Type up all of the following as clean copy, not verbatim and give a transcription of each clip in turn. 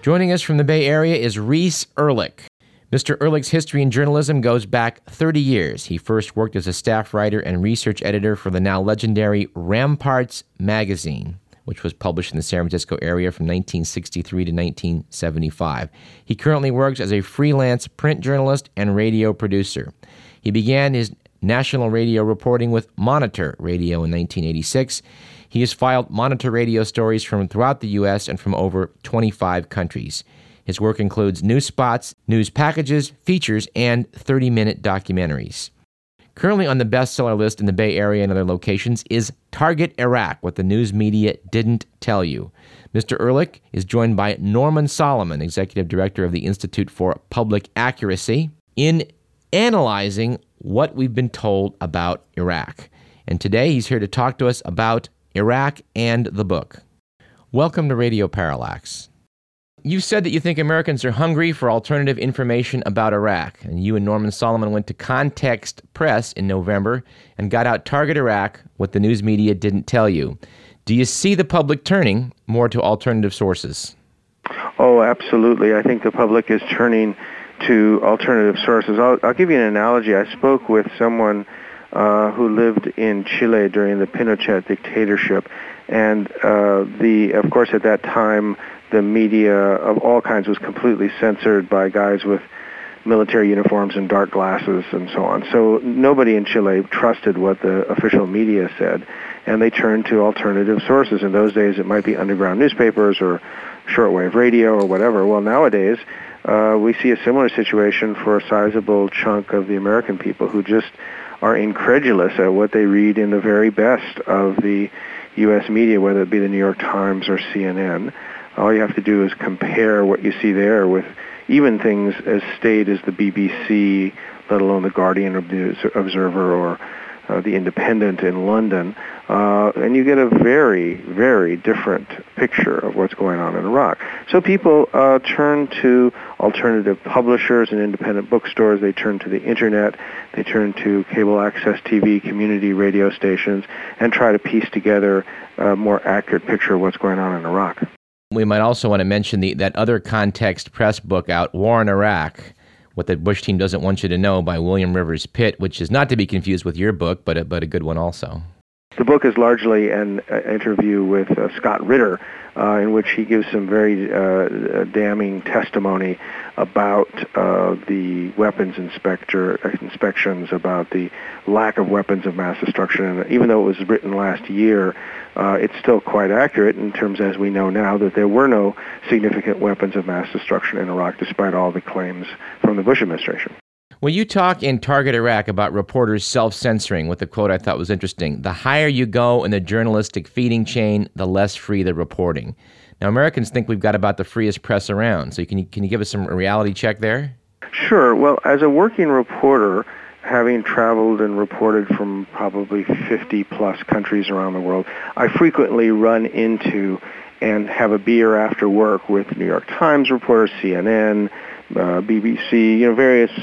Joining us from the Bay Area is Reese Erlich. Mr. Erlich's history in journalism goes back 30 years. He first worked as a staff writer and research editor for the now legendary Ramparts magazine, which was published in the San Francisco area from 1963 to 1975. He currently works as a freelance print journalist and radio producer. He began his national radio reporting with Monitor Radio in 1986. He has filed Monitor radio stories from throughout the U.S. and from over 25 countries. His work includes news spots, news packages, features, and 30-minute documentaries. Currently on the bestseller list in the Bay Area and other locations is Target Iraq, What the News Media Didn't Tell You. Mr. Erlich is joined by Norman Solomon, Executive Director of the Institute for Public Accuracy, in analyzing what we've been told about Iraq. And today he's here to talk to us about Iraq and the book. Welcome to Radio Parallax. You said that you think Americans are hungry for alternative information about Iraq, and you and Norman Solomon went to Context Press in November and got out Target Iraq, What the News Media Didn't Tell You. Do you see the public turning more to alternative sources? Oh, absolutely. I think the public is turning to alternative sources. I'll give you an analogy. I spoke with someone who lived in Chile during the Pinochet dictatorship, and of course, at that time, the media of all kinds was completely censored by guys with military uniforms and dark glasses and so on. So nobody in Chile trusted what the official media said, and they turned to alternative sources. In those days, it might be underground newspapers or shortwave radio or whatever. Well, nowadays, we see a similar situation for a sizable chunk of the American people who just are incredulous at what they read in the very best of the U.S. media, whether it be the New York Times or CNN. All you have to do is compare what you see there with even things as staid as the BBC, let alone the Guardian or the Observer or the Independent in London, and you get a very, very different picture of what's going on in Iraq. So people turn to alternative publishers and independent bookstores. They turn to the Internet. They turn to cable access TV, community radio stations, and try to piece together a more accurate picture of what's going on in Iraq. We might also want to mention that other Context Press book out, War in Iraq, What the Bush Team Doesn't Want You to Know by William Rivers Pitt, which is not to be confused with your book, but a good one also. The book is largely an interview with Scott Ritter, in which he gives some very damning testimony about the weapons inspections, about the lack of weapons of mass destruction. And even though it was written last year, it's still quite accurate in terms, as we know now, that there were no significant weapons of mass destruction in Iraq, despite all the claims from the Bush administration. Well, you talk in Target Iraq about reporters self-censoring with a quote I thought was interesting. The higher you go in the journalistic feeding chain, the less free the reporting. Now, Americans think we've got about the freest press around. So can you give us some reality check there? Sure. Well, as a working reporter, having traveled and reported from probably 50-plus countries around the world, I frequently run into and have a beer after work with New York Times reporters, CNN, BBC, various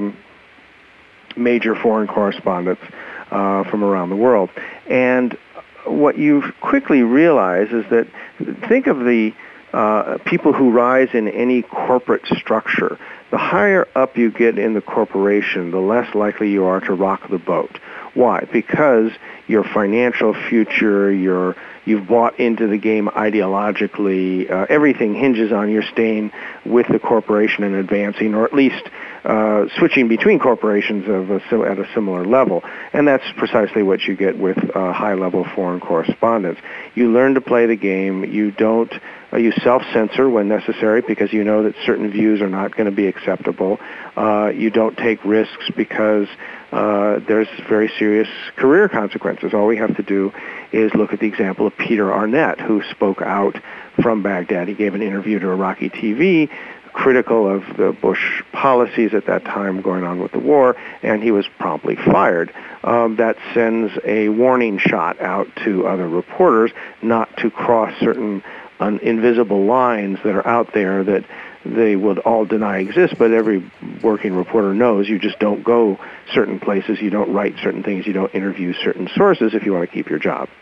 major foreign correspondents from around the world. And what you quickly realize is that, think of the people who rise in any corporate structure. The higher up you get in the corporation, the less likely you are to rock the boat. Why? Because your financial future, you've bought into the game ideologically. Everything hinges on your staying with the corporation and advancing, or at least switching between corporations at a similar level. And that's precisely what you get with high-level foreign correspondence. You learn to play the game. You don't. You self-censor when necessary because you know that certain views are not going to be acceptable. You don't take risks because there's very serious career consequences. All we have to do is look at the example of Peter Arnett, who spoke out from Baghdad. He gave an interview to Iraqi TV critical of the Bush policies at that time going on with the war, and he was promptly fired. That sends a warning shot out to other reporters not to cross certain invisible lines that are out there that they would all deny exist, but every working reporter knows you just don't go certain places, you don't write certain things, you don't interview certain sources if you want to keep your job.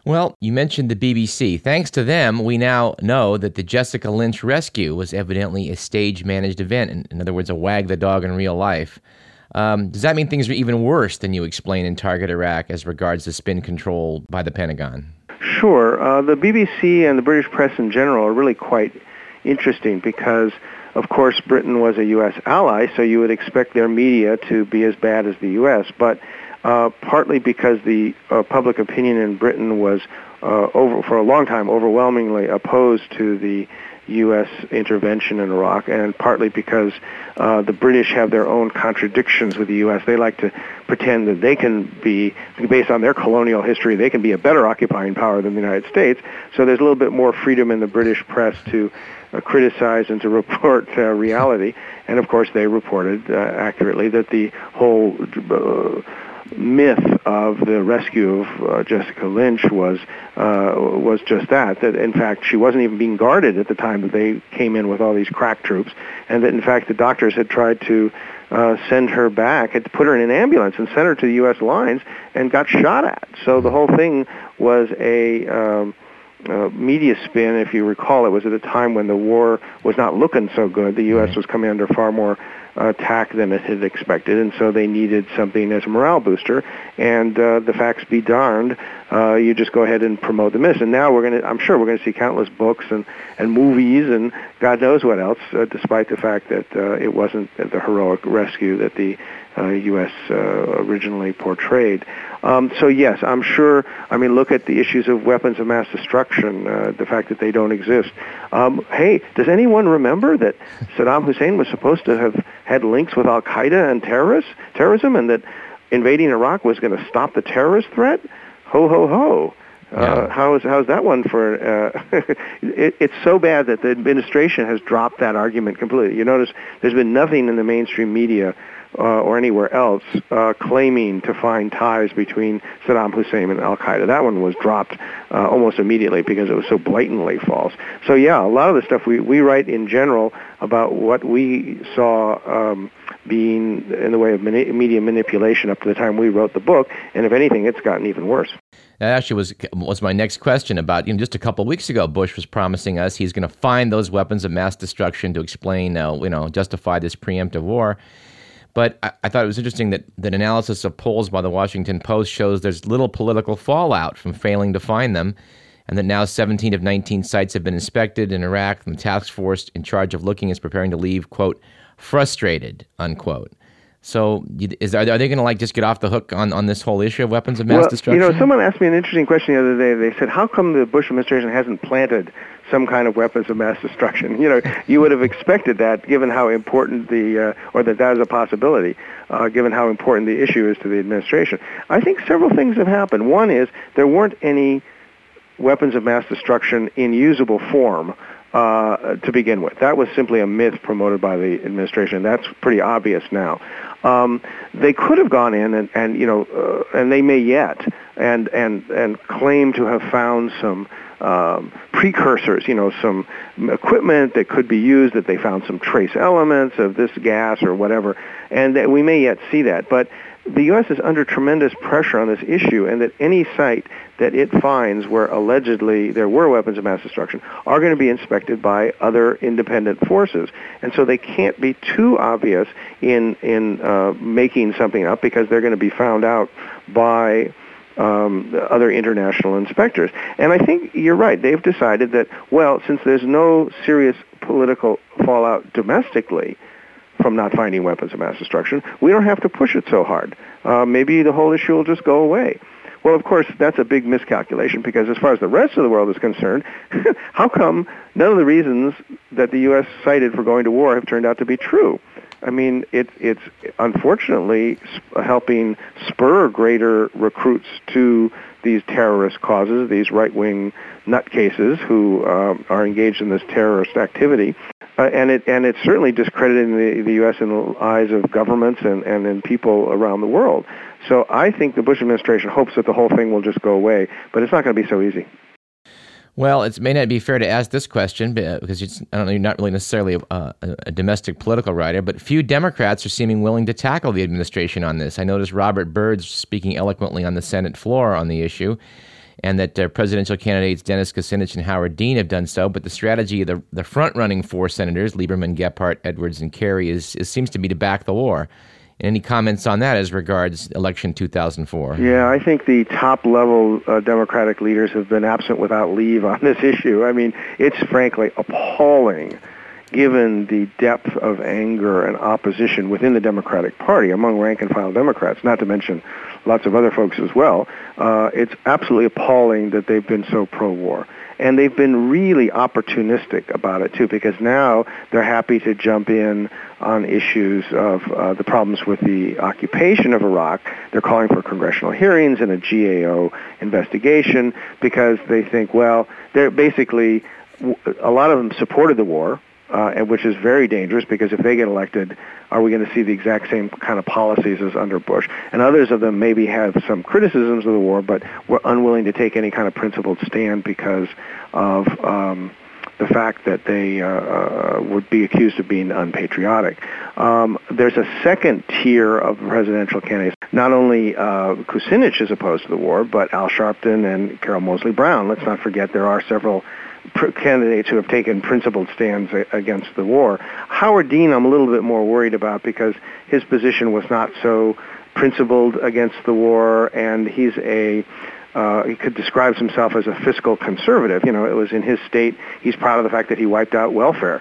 Well, you mentioned the BBC. Thanks to them, we now know that the Jessica Lynch rescue was evidently a stage-managed event. In other words, a wag the dog in real life. Does that mean things are even worse than you explain in Target Iraq as regards to spin control by the Pentagon? Sure. The BBC and the British press in general are really quite interesting because, of course, Britain was a U.S. ally, so you would expect their media to be as bad as the U.S., but partly because the public opinion in Britain was, for a long time, overwhelmingly opposed to the U.S. intervention in Iraq, and partly because the British have their own contradictions with the U.S. They like to pretend that they can be, based on their colonial history, they can be a better occupying power than the United States. So there's a little bit more freedom in the British press to criticize and to report reality. And of course, they reported accurately that the whole myth of the rescue of Jessica Lynch was just that in fact she wasn't even being guarded at the time that they came in with all these crack troops, and that in fact the doctors had tried to send her back, had to put her in an ambulance and send her to the U.S. lines and got shot at. So the whole thing was a media spin. If you recall, it was at a time when the war was not looking so good. The U.S. was coming under far more attack than it had expected, and so they needed something as a morale booster. And the facts be darned, you just go ahead and promote the myth. And now I'm sure we're going to see countless books and movies and God knows what else, despite the fact that it wasn't the heroic rescue that the U.S. Originally portrayed. So yes, I'm sure. I mean, look at the issues of weapons of mass destruction, the fact that they don't exist. Hey, does anyone remember that Saddam Hussein was supposed to have had links with Al-Qaeda and terrorism, and that invading Iraq was going to stop the terrorist threat? Ho, ho, ho. Yeah. How's that one for? It's so bad that the administration has dropped that argument completely. You notice there's been nothing in the mainstream media or anywhere else claiming to find ties between Saddam Hussein and Al-Qaeda. That one was dropped almost immediately because it was so blatantly false. So yeah, a lot of the stuff we write in general about what we saw being in the way of media manipulation up to the time we wrote the book, and if anything, it's gotten even worse. That actually was my next question about, just a couple of weeks ago, Bush was promising us he's going to find those weapons of mass destruction to explain, justify this preemptive war. But I thought it was interesting that analysis of polls by the Washington Post shows there's little political fallout from failing to find them, and that now 17 of 19 sites have been inspected in Iraq, and the task force in charge of looking is preparing to leave, quote, frustrated, unquote. So are they going to just get off the hook on this whole issue of weapons of mass destruction? Someone asked me an interesting question the other day. They said, how come the Bush administration hasn't planted some kind of weapons of mass destruction? You would have expected that, given how important or that is a possibility, given how important the issue is to the administration. I think several things have happened. One is there weren't any weapons of mass destruction in usable form to begin with. That was simply a myth promoted by the administration. That's pretty obvious now. They could have gone in and they may yet, and claim to have found some precursors, some equipment that could be used, that they found some trace elements of this gas or whatever, and that we may yet see that. But the U.S. is under tremendous pressure on this issue, and that any site that it finds where allegedly there were weapons of mass destruction are going to be inspected by other independent forces. And so they can't be too obvious in making something up, because they're going to be found out by other international inspectors. And I think you're right. They've decided that, well, since there's no serious political fallout domestically from not finding weapons of mass destruction, we don't have to push it so hard. Maybe the whole issue will just go away. Well, of course, that's a big miscalculation, because as far as the rest of the world is concerned, how come none of the reasons that the U.S. cited for going to war have turned out to be true? I mean, it's unfortunately helping spur greater recruits to these terrorist causes, these right-wing nutcases who are engaged in this terrorist activity. And it's certainly discrediting the U.S. in the eyes of governments and in people around the world. So I think the Bush administration hopes that the whole thing will just go away, but it's not going to be so easy. Well, it may not be fair to ask this question because you're not really necessarily a domestic political writer, but few Democrats are seeming willing to tackle the administration on this. I noticed Robert Byrd speaking eloquently on the Senate floor on the issue, and that presidential candidates Dennis Kucinich and Howard Dean have done so. But the strategy of the front-running four senators, Lieberman, Gephardt, Edwards, and Kerry, seems to be to back the war. Any comments on that as regards election 2004? Yeah, I think the top-level Democratic leaders have been absent without leave on this issue. I mean, it's frankly appalling, given the depth of anger and opposition within the Democratic Party among rank-and-file Democrats, not to mention lots of other folks as well. It's absolutely appalling that they've been so pro-war. And they've been really opportunistic about it, too, because now they're happy to jump in on issues of the problems with the occupation of Iraq. They're calling for congressional hearings and a GAO investigation because they think, well, they're basically, a lot of them supported the war, and which is very dangerous because if they get elected, are we going to see the exact same kind of policies as under Bush? And others of them maybe have some criticisms of the war, but were unwilling to take any kind of principled stand because of the fact that they would be accused of being unpatriotic. There's a second tier of presidential candidates. Not only Kucinich is opposed to the war, but Al Sharpton and Carol Moseley Brown. Let's not forget there are several candidates who have taken principled stands against the war. Howard Dean I'm a little bit more worried about because his position was not so principled against the war, and he could describe himself as a fiscal conservative. You know, it was in his state. He's proud of the fact that he wiped out welfare.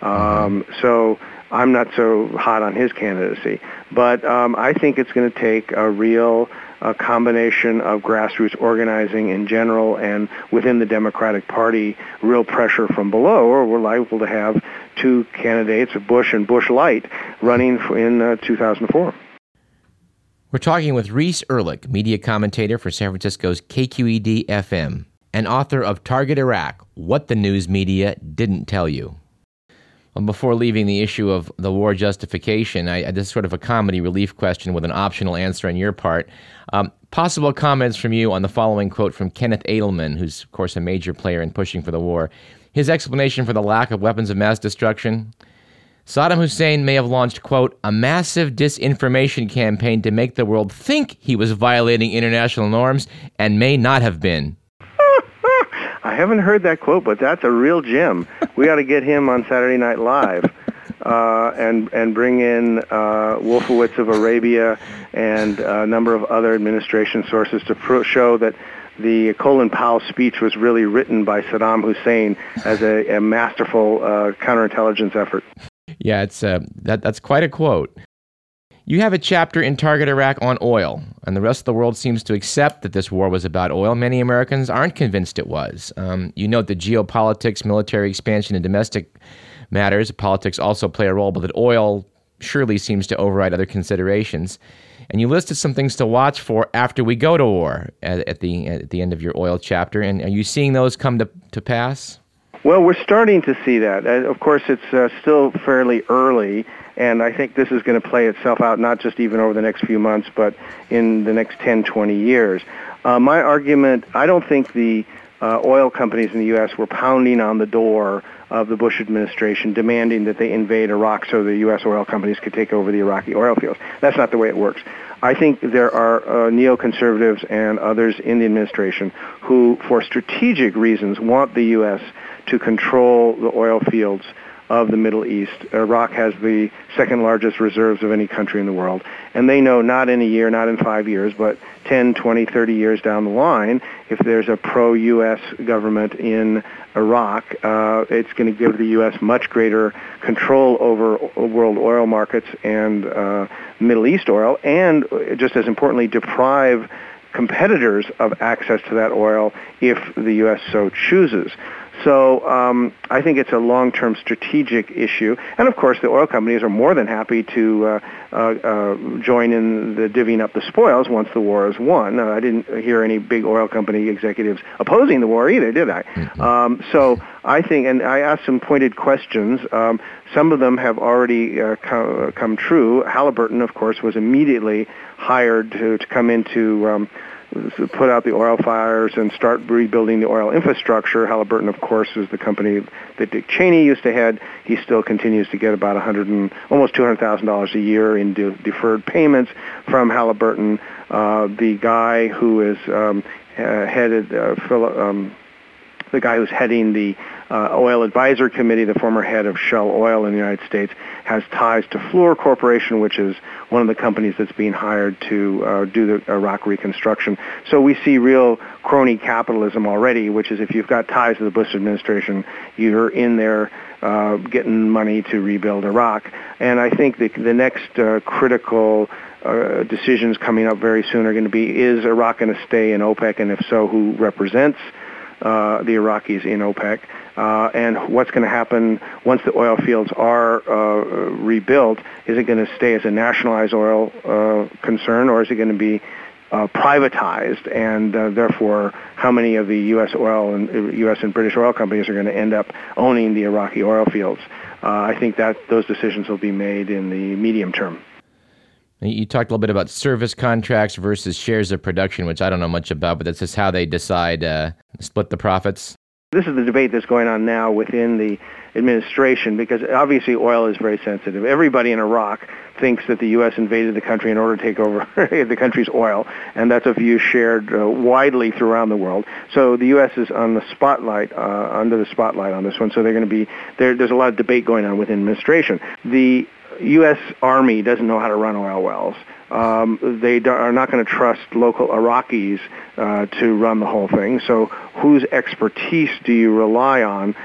So I'm not so hot on his candidacy. But I think it's going to take a real combination of grassroots organizing in general and within the Democratic Party, real pressure from below, or we're liable to have two candidates, Bush and Bush Light, running in 2004. We're talking with Reese Erlich, media commentator for San Francisco's KQED-FM, and author of Target Iraq, What the News Media Didn't Tell You. Well, before leaving the issue of the war justification, this is sort of a comedy relief question with an optional answer on your part. Possible comments from you on the following quote from Kenneth Edelman, who's, of course, a major player in pushing for the war. His explanation for the lack of weapons of mass destruction: Saddam Hussein may have launched, quote, a massive disinformation campaign to make the world think he was violating international norms and may not have been. I haven't heard that quote, but that's a real gem. We ought to get him on Saturday Night Live and bring in Wolfowitz of Arabia and a number of other administration sources to show that the Colin Powell speech was really written by Saddam Hussein as a masterful counterintelligence effort. Yeah, that's quite a quote. You have a chapter in Target Iraq on oil, and the rest of the world seems to accept that this war was about oil. Many Americans aren't convinced it was. You note that geopolitics, military expansion, and domestic matters, politics also play a role, but that oil surely seems to override other considerations. And you listed some things to watch for after we go to war at the end of your oil chapter. And are you seeing those come to pass? Well, we're starting to see that. Of course, it's still fairly early, and I think this is going to play itself out not just even over the next few months, but in the next 10, 20 years. My argument, I don't think the oil companies in the U.S. were pounding on the door of the Bush administration demanding that they invade Iraq so the U.S. oil companies could take over the Iraqi oil fields. That's not the way it works. I think there are neoconservatives and others in the administration who, for strategic reasons, want the U.S. to control the oil fields of the Middle East. Iraq has the second largest reserves of any country in the world. And they know not in a year, not in 5 years, but 10, 20, 30 years down the line, if there's a pro-U.S. government in Iraq, it's going to give the U.S. much greater control over world oil markets and Middle East oil, and just as importantly, deprive competitors of access to that oil if the U.S. so chooses. So I think it's a long-term strategic issue. And, of course, the oil companies are more than happy to join in the divvying up the spoils once the war is won. I didn't hear any big oil company executives opposing the war either, did I? Mm-hmm. So I think, and I asked some pointed questions. Some of them have already come true. Halliburton, of course, was immediately hired to come into put out the oil fires and start rebuilding the oil infrastructure. Halliburton, of course, is the company that Dick Cheney used to head. He still continues to get about almost $200,000 a year in deferred payments from Halliburton. The guy who is headed the guy who's heading the Oil Advisor Committee, the former head of Shell Oil in the United States, has ties to Fluor Corporation, which is one of the companies that's being hired to do the Iraq reconstruction. So we see real crony capitalism already, which is if you've got ties to the Bush administration, you're in there getting money to rebuild Iraq. And I think the next critical decisions coming up very soon are going to be, is Iraq going to stay in OPEC, and if so, who represents the Iraqis in OPEC, and what's going to happen once the oil fields are rebuilt. Is it going to stay as a nationalized oil concern, or is it going to be privatized, and therefore how many of the U.S. oil and U.S. and British oil companies are going to end up owning the Iraqi oil fields? I think that those decisions will be made in the medium term. You talked a little bit about service contracts versus shares of production, which I don't know much about, but that's just how they decide split the profits. This is the debate that's going on now within the administration, because obviously oil is very sensitive. Everybody in Iraq thinks that the U.S. invaded the country in order to take over the country's oil, and that's a view shared widely throughout the world. So the U.S. is on the spotlight, under the spotlight on this one. So they're going to be there's a lot of debate going on within administration. The U.S. Army doesn't know how to run oil wells. They are not going to trust local Iraqis to run the whole thing. So whose expertise do you rely on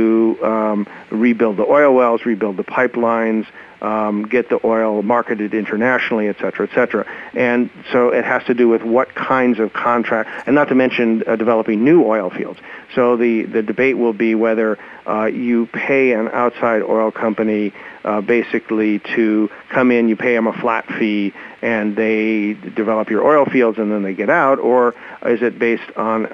to rebuild the oil wells, rebuild the pipelines, get the oil marketed internationally, et cetera, et cetera? And so it has to do with what kinds of contract, and not to mention developing new oil fields. So the debate will be whether you pay an outside oil company basically to come in, you pay them a flat fee, and they develop your oil fields and then they get out, or is it based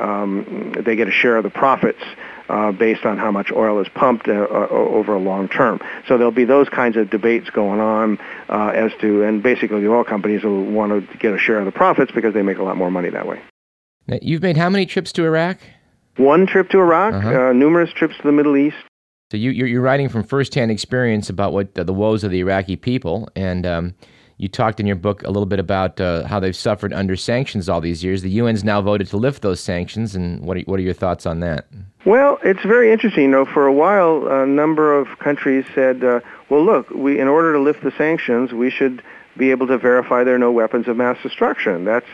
on they get a share of the profits based on how much oil is pumped over a long term? So there'll be those kinds of debates going on as to, and basically the oil companies will want to get a share of the profits because they make a lot more money that way. Now, you've made how many trips to Iraq? One trip to Iraq, numerous trips to the Middle East. So you're writing from firsthand experience about what the woes of the Iraqi people, and you talked in your book a little bit about how they've suffered under sanctions all these years. The UN's now voted to lift those sanctions, and what are your thoughts on that? Well, it's very interesting. For a while, a number of countries said, well, look, in order to lift the sanctions, we should be able to verify there are no weapons of mass destruction. That's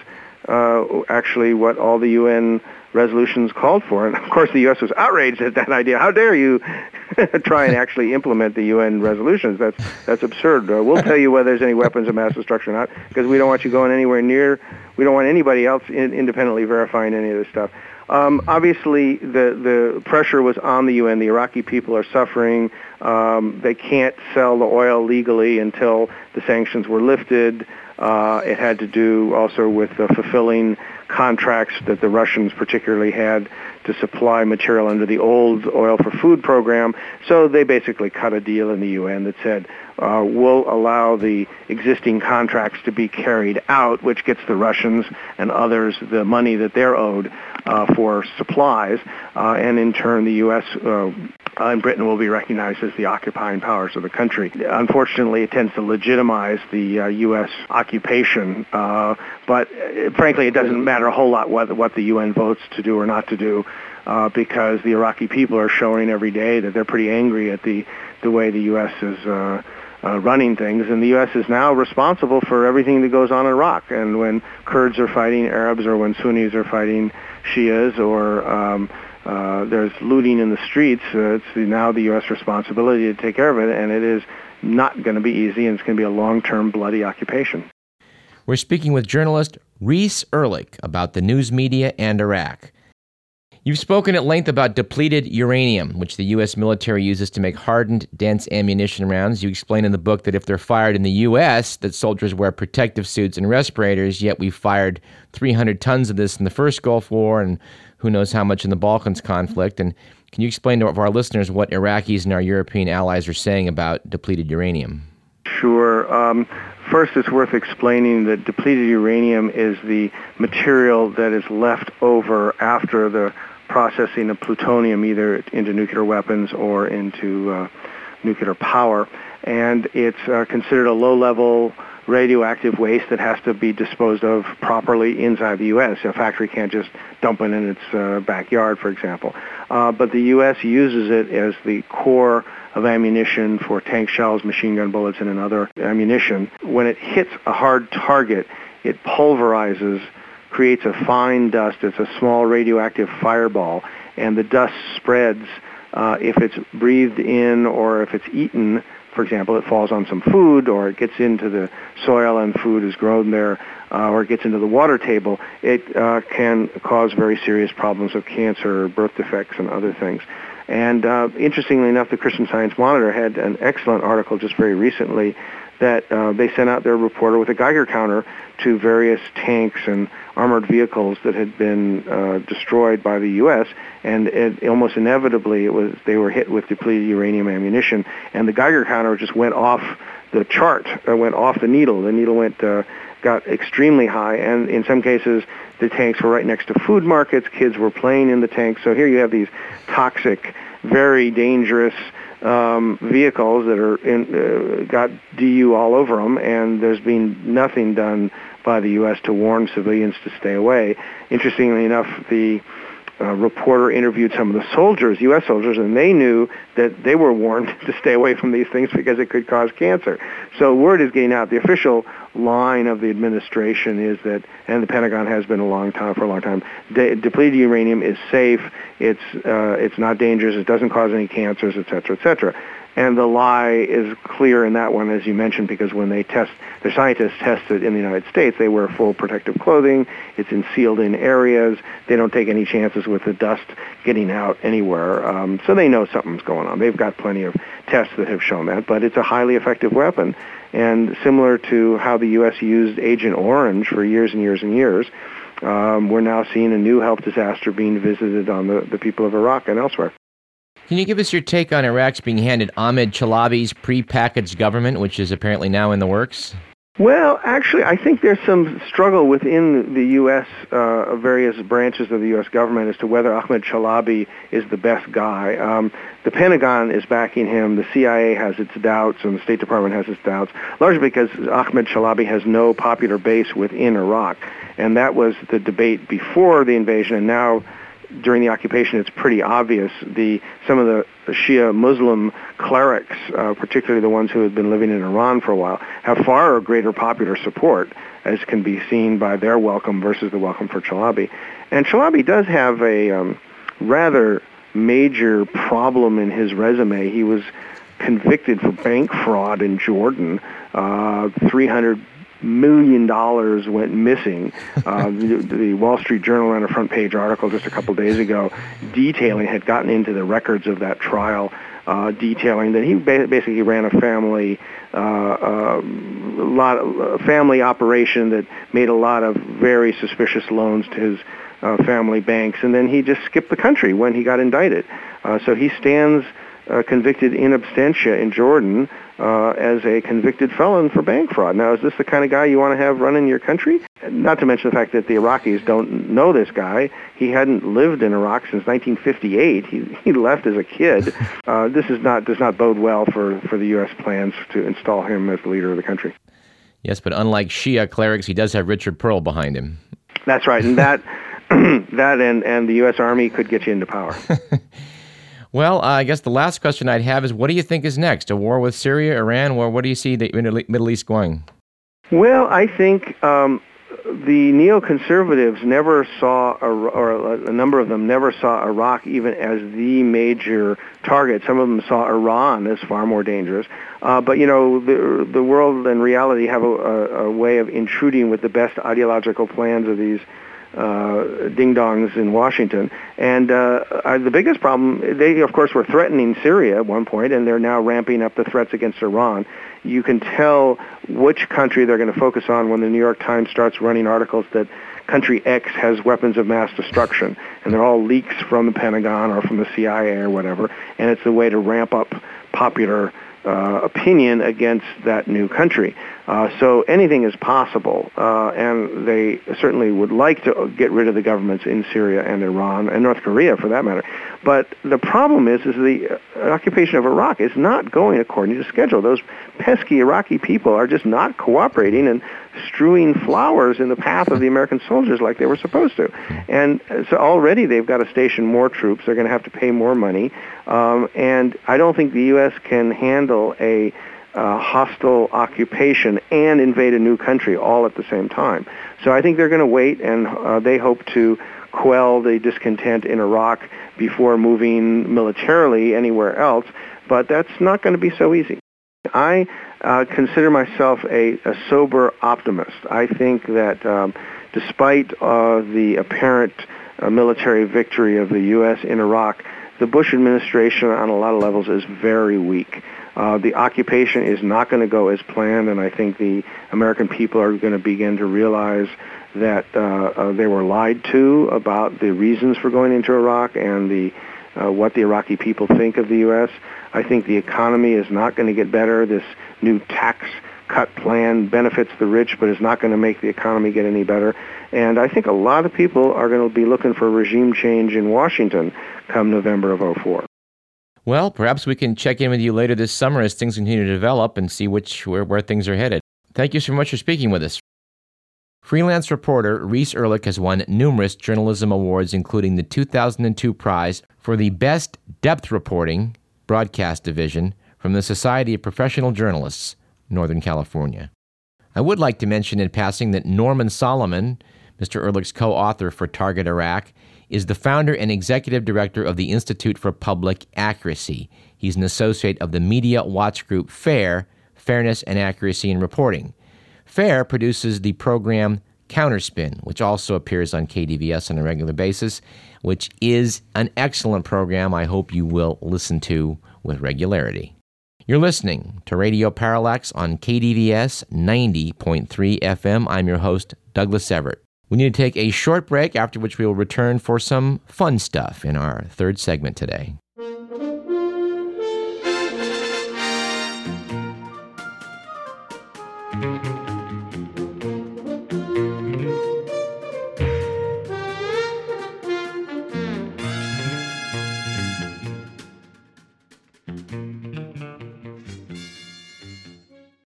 actually what all the UN resolutions called for. And, of course, the U.S. was outraged at that idea. How dare you try and actually implement the UN resolutions? That's absurd. We'll tell you whether there's any weapons of mass destruction or not, because we don't want you going anywhere near, we don't want anybody else independently verifying any of this stuff. Obviously, the pressure was on the UN. The Iraqi people are suffering. They can't sell the oil legally until the sanctions were lifted. It had to do also with fulfilling contracts that the Russians particularly had to supply material under the old Oil for Food program. So they basically cut a deal in the UN that said, we'll allow the existing contracts to be carried out, which gets the Russians and others the money that they're owed for supplies, and in turn the U.S. And Britain will be recognized as the occupying powers of the country. Unfortunately, it tends to legitimize the U.S. occupation, but frankly, it doesn't matter a whole lot what the UN votes to do or not to do, because the Iraqi people are showing every day that they're pretty angry at the way the U.S. is running things, and the U.S. is now responsible for everything that goes on in Iraq. And when Kurds are fighting Arabs, or when Sunnis are fighting Shias, or there's looting in the streets, it's now the U.S. responsibility to take care of it, and it is not going to be easy, and it's going to be a long-term bloody occupation. We're speaking with journalist Reese Erlich about the news media and Iraq. You've spoken at length about depleted uranium, which the U.S. military uses to make hardened, dense ammunition rounds. You explain in the book that if they're fired in the U.S., that soldiers wear protective suits and respirators, yet we fired 300 tons of this in the first Gulf War, and who knows how much in the Balkans conflict. And can you explain to our listeners what Iraqis and our European allies are saying about depleted uranium? Sure. First, it's worth explaining that depleted uranium is the material that is left over after the processing of plutonium, either into nuclear weapons or into nuclear power. And it's considered a low-level radioactive waste that has to be disposed of properly inside the U.S. A factory can't just dump it in its backyard, for example. But the U.S. uses it as the core of ammunition for tank shells, machine gun bullets, and other ammunition. When it hits a hard target, it pulverizes, creates a fine dust. It's a small radioactive fireball, and the dust spreads. If it's breathed in or if it's eaten, for example, it falls on some food or it gets into the soil and food is grown there, or it gets into the water table, it can cause very serious problems of cancer, birth defects, and other things. And interestingly enough, the Christian Science Monitor had an excellent article just very recently that they sent out their reporter with a Geiger counter to various tanks and armored vehicles that had been destroyed by the U.S., and almost inevitably they were hit with depleted uranium ammunition, and the Geiger counter just went off the chart, went off the needle. The needle got extremely high, and in some cases the tanks were right next to food markets. Kids were playing in the tanks. So here you have these toxic, very dangerous vehicles that are got DU all over them, and there's been nothing done by the U.S. to warn civilians to stay away. Interestingly enough, the reporter interviewed some of the soldiers, U.S. soldiers, and they knew that they were warned to stay away from these things because it could cause cancer. So word is getting out. The official line of the administration is that, and the Pentagon has been for a long time, depleted uranium is safe, it's not dangerous, it doesn't cause any cancers, et cetera, et cetera. And the lie is clear in that one, as you mentioned, because when their scientists test it in the United States, they wear full protective clothing, it's in sealed-in areas, they don't take any chances with the dust getting out anywhere, so they know something's going on. They've got plenty of tests that have shown that, but it's a highly effective weapon. And similar to how the U.S. used Agent Orange for years and years and years, we're now seeing a new health disaster being visited on the people of Iraq and elsewhere. Can you give us your take on Iraq's being handed Ahmed Chalabi's prepackaged government, which is apparently now in the works? Well, actually, I think there's some struggle within the U.S., various branches of the U.S. government as to whether Ahmed Chalabi is the best guy. The Pentagon is backing him. The CIA has its doubts, and the State Department has its doubts, largely because Ahmed Chalabi has no popular base within Iraq. And that was the debate before the invasion, and now during the occupation, it's pretty obvious. Some of the Shia Muslim clerics, particularly the ones who had been living in Iran for a while, have far greater popular support, as can be seen by their welcome versus the welcome for Chalabi. And Chalabi does have a rather major problem in his resume. He was convicted for bank fraud in Jordan. $300 million went missing. The Wall Street Journal ran a front-page article just a couple days ago had gotten into the records of that trial, detailing that he basically ran a family family operation that made a lot of very suspicious loans to his family banks, and then he just skipped the country when he got indicted. So he stands convicted in absentia in Jordan as a convicted felon for bank fraud. Now, is this the kind of guy you want to have running your country? Not to mention the fact that the Iraqis don't know this guy. He hadn't lived in Iraq since 1958. He left as a kid. This does not bode well for the U.S. plans to install him as the leader of the country. Yes, but unlike Shia clerics, he does have Richard Pearl behind him. That's right, and that and the U.S. Army could get you into power. Well, I guess the last question I'd have is, what do you think is next? A war with Syria, Iran, or what do you see the Middle East going? Well, I think the neoconservatives never saw, or a number of them never saw Iraq even as the major target. Some of them saw Iran as far more dangerous. But, the world and reality have a way of intruding with the best ideological plans of these ding-dongs in Washington. And the biggest problem, they, of course, were threatening Syria at one point, and they're now ramping up the threats against Iran. You can tell which country they're going to focus on when the New York Times starts running articles that country X has weapons of mass destruction, and they're all leaks from the Pentagon or from the CIA or whatever, and it's a way to ramp up popular opinion against that new country. So anything is possible, and they certainly would like to get rid of the governments in Syria and Iran and North Korea, for that matter. But the problem is the occupation of Iraq is not going according to schedule. Those pesky Iraqi people are just not cooperating and strewing flowers in the path of the American soldiers like they were supposed to. And so already they've got to station more troops. They're going to have to pay more money. And I don't think the U.S. can handle a hostile occupation and invade a new country all at the same time. So I think they're going to wait, and they hope to quell the discontent in Iraq before moving militarily anywhere else, but that's not going to be so easy. I consider myself a sober optimist. I think that despite the apparent military victory of the U.S. in Iraq, the Bush administration on a lot of levels is very weak. The occupation is not going to go as planned, and I think the American people are going to begin to realize that they were lied to about the reasons for going into Iraq and what the Iraqi people think of the U.S. I think the economy is not going to get better. This new tax cut plan benefits the rich, but is not going to make the economy get any better. And I think a lot of people are going to be looking for regime change in Washington come November of 2004. Well, perhaps we can check in with you later this summer as things continue to develop and see where things are headed. Thank you so much for speaking with us. Freelance reporter Reese Erlich has won numerous journalism awards, including the 2002 prize for the Best Depth Reporting Broadcast Division from the Society of Professional Journalists, Northern California. I would like to mention in passing that Norman Solomon, Mr. Erlich's co-author for Target Iraq, is the founder and executive director of the Institute for Public Accuracy. He's an associate of the media watch group FAIR, Fairness and Accuracy in Reporting. FAIR produces the program Counterspin, which also appears on KDVS on a regular basis, which is an excellent program I hope you will listen to with regularity. You're listening to Radio Parallax on KDVS 90.3 FM. I'm your host, Douglas Everett. We need to take a short break, after which we will return for some fun stuff in our third segment today.